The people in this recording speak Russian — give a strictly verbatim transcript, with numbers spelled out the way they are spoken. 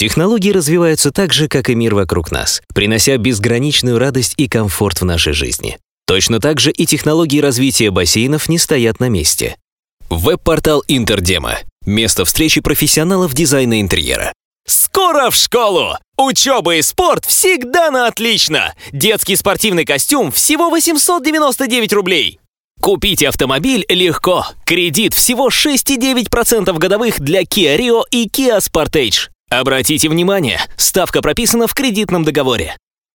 Технологии развиваются так же, как и мир вокруг нас, принося безграничную радость и комфорт в нашей жизни. Точно так же и технологии развития бассейнов не стоят на месте. Веб-портал Интердема – место встречи профессионалов дизайна интерьера. Скоро в школу! Учеба и спорт всегда на отлично! Детский спортивный костюм всего восемьсот девяносто девять рублей. Купить автомобиль легко. Кредит всего шесть целых девять десятых процента годовых для Kia Rio и Kia Sportage. Обратите внимание, ставка прописана в кредитном договоре.